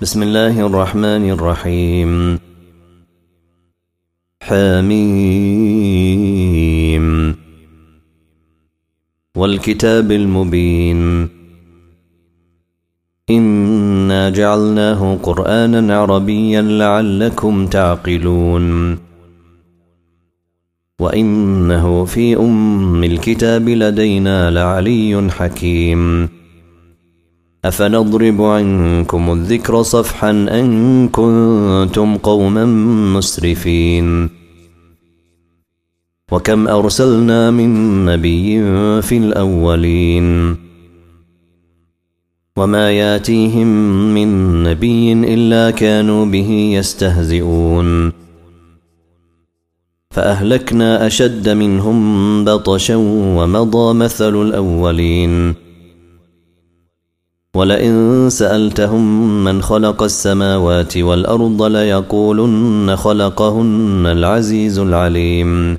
بسم الله الرحمن الرحيم. حميم والكتاب المبين. إنا جعلناه قرآنا عربيا لعلكم تعقلون. وإنه في أم الكتاب لدينا لعلي حكيم. أفنضرب عنكم الذكر صفحا أن كنتم قوما مسرفين. وكم أرسلنا من نبي في الأولين وما ياتيهم من نبي إلا كانوا به يستهزئون. فأهلكنا أشد منهم بطشا ومضى مثل الأولين. ولئن سألتهم من خلق السماوات والأرض ليقولن خلقهن العزيز العليم.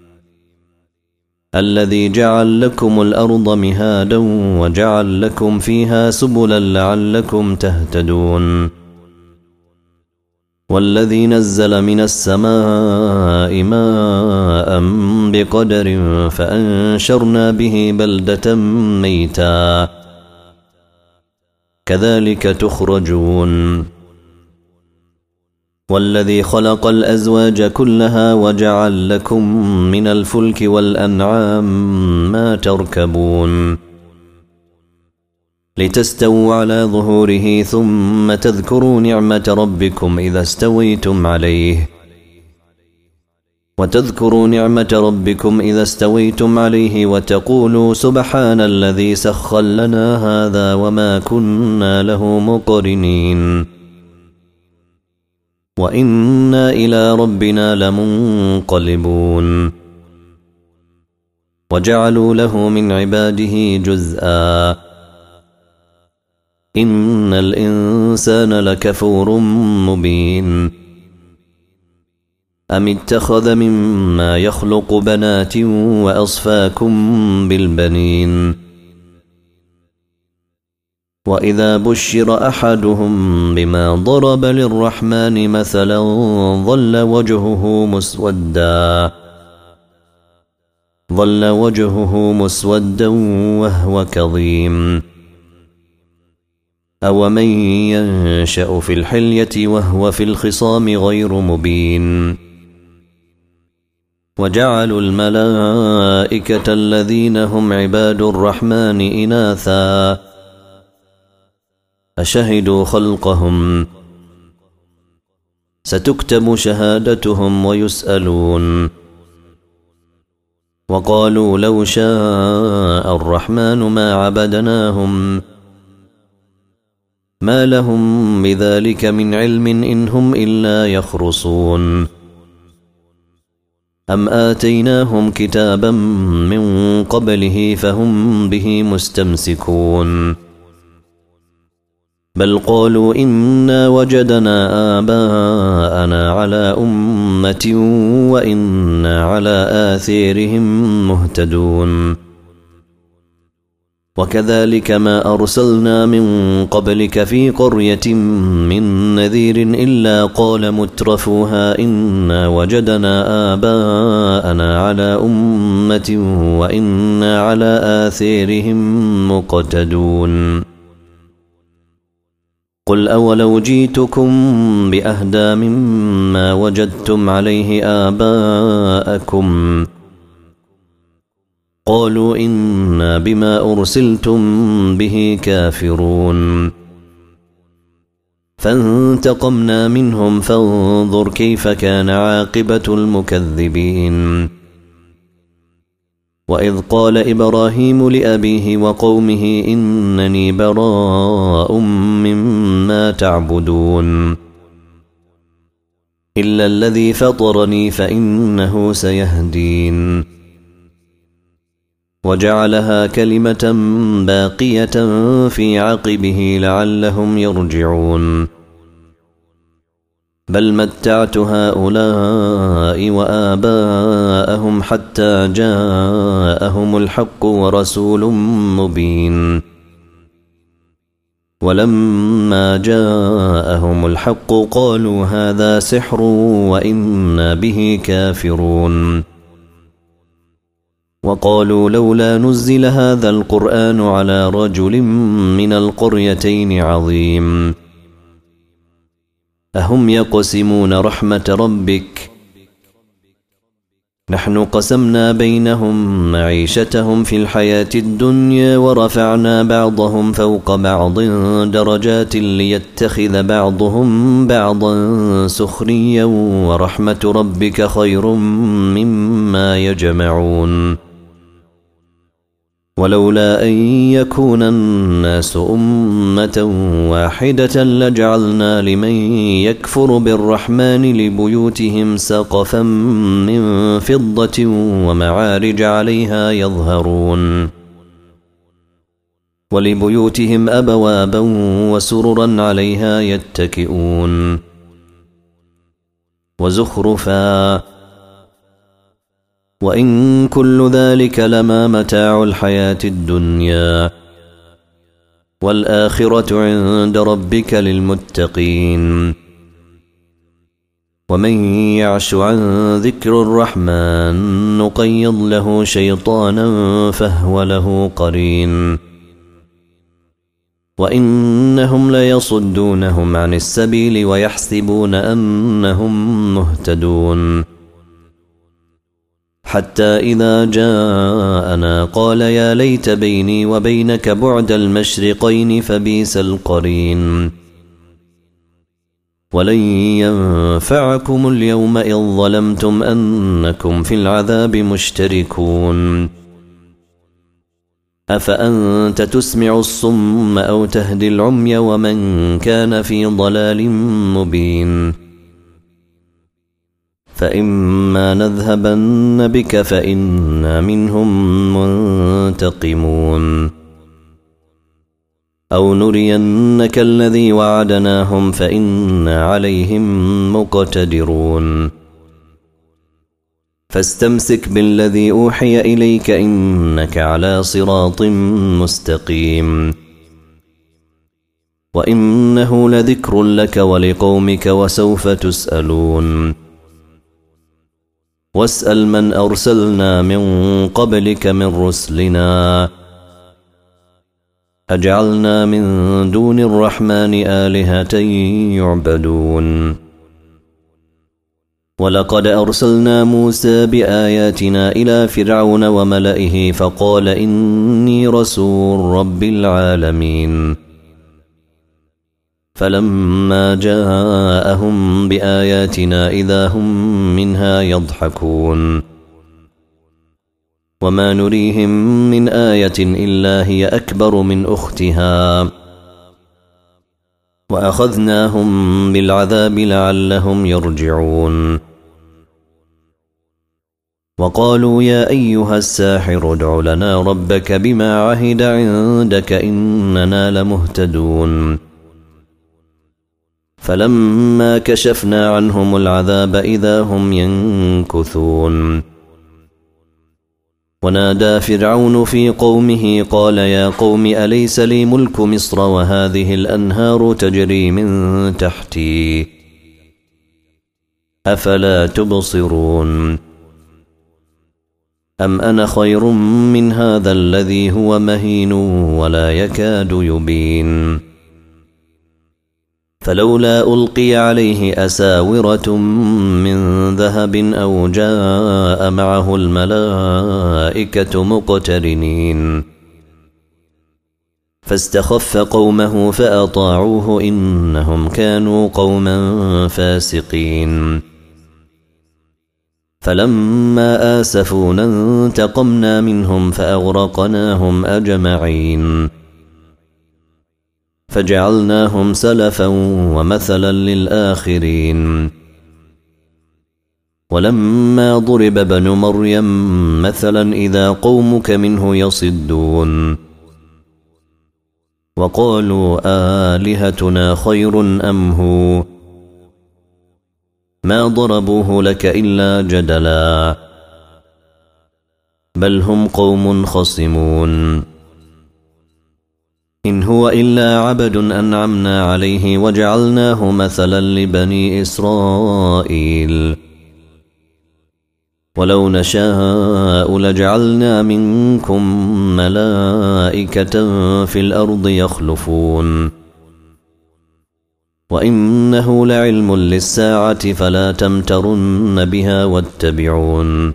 الذي جعل لكم الأرض مهادا وجعل لكم فيها سبلا لعلكم تهتدون. والذي نزل من السماء ماء بقدر فأنشرنا به بلدة ميتا كذلك تخرجون. والذي خلق الأزواج كلها وجعل لكم من الفلك والأنعام ما تركبون لتستووا على ظهوره ثم تذكروا نعمة ربكم إذا استويتم عليه وتقولوا سبحان الذي سخر لنا هذا وما كنا له مقرنين وإنا إلى ربنا لمنقلبون. وجعلوا له من عباده جزءا. إن الإنسان لكفور مبين. أم اتخذ مما يخلق بنات وأصفاكم بالبنين. وإذا بشر أحدهم بما ضرب للرحمن مثلا ظل وجهه مسودا وهو كظيم. أومن ينشأ في الحلية وهو في الخصام غير مبين. وجعلوا الملائكة الذين هم عباد الرحمن إناثا أشهدوا خلقهم ستكتب شهادتهم ويسألون. وقالوا لو شاء الرحمن ما عبدناهم ما لهم بذلك من علم إن هم إلا يخرصون. أم آتيناهم كتابا من قبله فهم به مستمسكون. بل قالوا إنا وجدنا آباءنا على أمة وإنا على آثارهم مهتدون. وكذلك ما أرسلنا من قبلك في قرية من نذير إلا قال مترفوها إنا وجدنا آباءنا على أمة وإنا على آثارهم مقتدون. قل أولو جئتكم بأهدى مما وجدتم عليه آباءكم قالوا إنا بما أرسلتم به كافرون. فانتقمنا منهم فانظر كيف كان عاقبة المكذبين. وإذ قال إبراهيم لأبيه وقومه إنني براء مما تعبدون إلا الذي فطرني فإنه سيهدين. وجعلها كلمة باقية في عقبه لعلهم يرجعون. بل متعت هؤلاء وآباءهم حتى جاءهم الحق ورسول مبين. ولما جاءهم الحق قالوا هذا سحر وإنا به كافرون وقالوا لولا نزل هذا القرآن على رجل من القريتين عظيم أهم يقسمون رحمة ربك نحن قسمنا بينهم معيشتهم في الحياة الدنيا ورفعنا بعضهم فوق بعض درجات ليتخذ بعضهم بعضا سخريا ورحمة ربك خير مما يجمعون ولولا أن يكون الناس أمة واحدة لجعلنا لمن يكفر بالرحمن لبيوتهم سقفا من فضة ومعارج عليها يظهرون ولبيوتهم أبوابا وسررا عليها يتكئون وزخرفا وإن كل ذلك لما متاع الحياة الدنيا والآخرة عند ربك للمتقين ومن يعش عن ذكر الرحمن نقيض له شيطانا فهو له قرين وإنهم ليصدونهم عن السبيل ويحسبون أنهم مهتدون حتى إذا جاءنا قال يا ليت بيني وبينك بعد المشرقين فبئس القرين ولن ينفعكم اليوم إذ ظلمتم أنكم في العذاب مشتركون أفأنت تسمع الصم أو تهدي العمي ومن كان في ضلال مبين فإما نذهبن بك فإنا منهم منتقمون أو نرينك الذي وعدناهم فإنا عليهم مقتدرون فاستمسك بالذي أوحي إليك إنك على صراط مستقيم وإنه لذكر لك ولقومك وسوف تسألون واسأل من أرسلنا من قبلك من رسلنا أجعلنا من دون الرحمن آلهة يعبدون ولقد أرسلنا موسى بآياتنا إلى فرعون وملئه فقال إني رسول رب العالمين فلما جاءهم بآياتنا إذا هم منها يضحكون وما نريهم من آية إلا هي أكبر من أختها وأخذناهم بالعذاب لعلهم يرجعون وقالوا يا أيها الساحر ادع لنا ربك بما عهد عندك إننا لمهتدون فلما كشفنا عنهم العذاب إذا هم ينكثون ونادى فرعون في قومه قال يا قوم أليس لي ملك مصر وهذه الأنهار تجري من تحتي أفلا تبصرون أم أنا خير من هذا الذي هو مهين ولا يكاد يبين فلولا ألقي عليه أساورة من ذهب أو جاء معه الملائكة مقترنين فاستخف قومه فأطاعوه إنهم كانوا قوما فاسقين فلما آسفونا انتقمنا منهم فأغرقناهم أجمعين فجعلناهم سلفا ومثلا للآخرين ولما ضرب ابن مريم مثلا إذا قومك منه يصدون وقالوا آلهتنا خير أم هو ما ضربوه لك إلا جدلا بل هم قوم خصمون إن هو إلا عبد أنعمنا عليه وجعلناه مثلا لبني إسرائيل ولو نشاء لجعلنا منكم ملائكة في الأرض يخلفون وإنه لعلم للساعة فلا تمترن بها واتبعون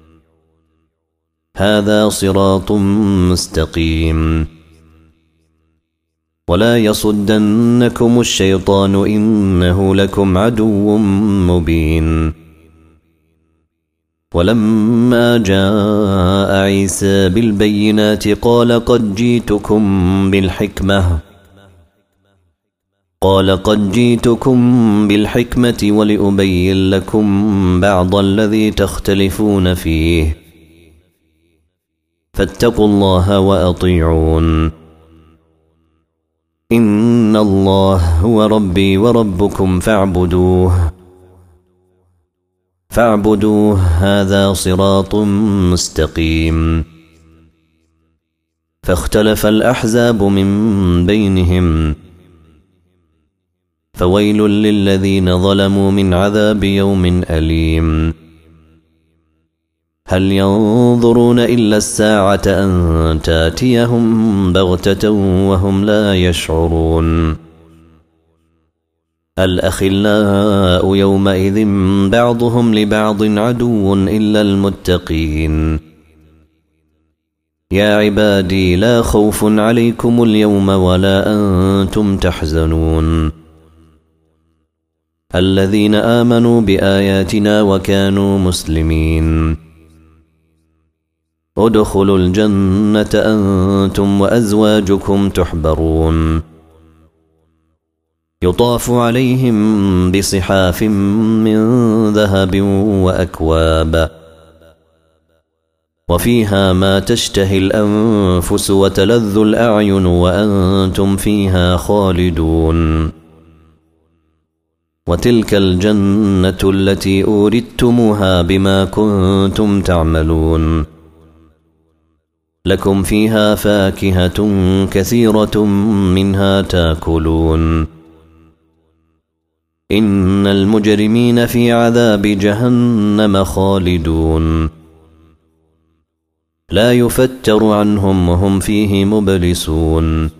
هذا صراط مستقيم ولا يصدنكم الشيطان إنه لكم عدو مبين ولما جاء عيسى بالبينات قال قد جئتكم بالحكمة ولأبين لكم بعض الذي تختلفون فيه فاتقوا الله وأطيعون إن الله هو ربي وربكم فاعبدوه هذا صراط مستقيم فاختلف الأحزاب من بينهم فويل للذين ظلموا من عذاب يوم أليم هل ينظرون إلا الساعة أن تاتيهم بغتة وهم لا يشعرون الأخلاء يومئذ بعضهم لبعض عدو إلا المتقين يا عبادي لا خوف عليكم اليوم ولا أنتم تحزنون الذين آمنوا بآياتنا وكانوا مسلمين ادخلوا الجنة أنتم وأزواجكم تحبرون يطاف عليهم بصحاف من ذهب وأكواب وفيها ما تشتهي الأنفس وتلذ الأعين وأنتم فيها خالدون وتلك الجنة التي أوردتموها بما كنتم تعملون لكم فيها فاكهة كثيرة منها تاكلون إن المجرمين في عذاب جهنم خالدون لا يفتر عنهم وهم فيه مبلسون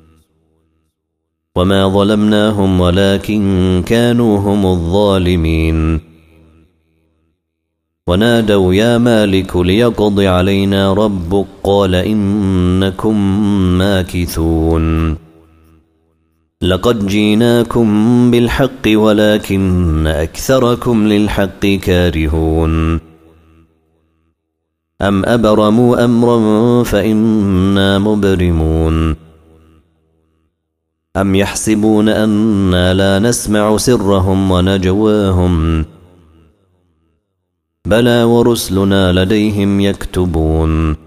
وما ظلمناهم ولكن كانوا هم الظالمين ونادوا يا مالك ليقض علينا ربك قال إنكم ماكثون لقد جيناكم بالحق ولكن أكثركم للحق كارهون أم أبرموا أمرا فإنا مبرمون أم يحسبون أنا لا نسمع سرهم ونجواهم بلى ورسلنا لديهم يكتبون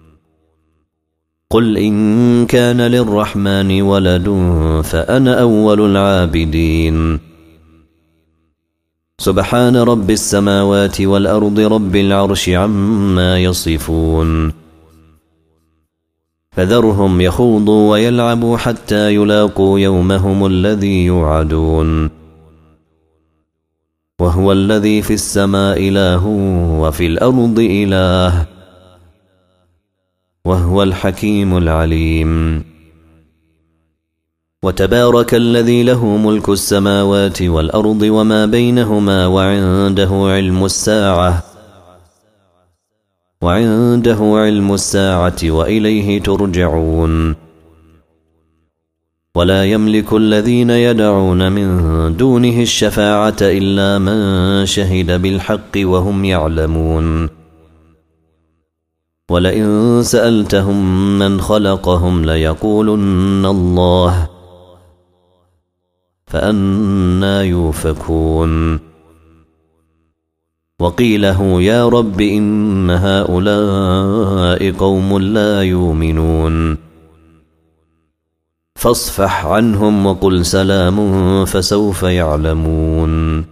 قل إن كان للرحمن ولد فأنا أول العابدين سبحان رب السماوات والأرض رب العرش عما يصفون فذرهم يخوضوا ويلعبوا حتى يلاقوا يومهم الذي يوعدون وهو الذي في السماء إله وفي الأرض إله وهو الحكيم العليم وتبارك الذي له ملك السماوات والأرض وما بينهما وعنده علم الساعة وإليه ترجعون ولا يملك الذين يدعون من دونه الشفاعة إلا من شهد بالحق وهم يعلمون ولئن سألتهم من خلقهم ليقولن الله فأنى يؤفكون وقيله يا رب إن هؤلاء قوم لا يؤمنون فاصفح عنهم وقل سلام فسوف يعلمون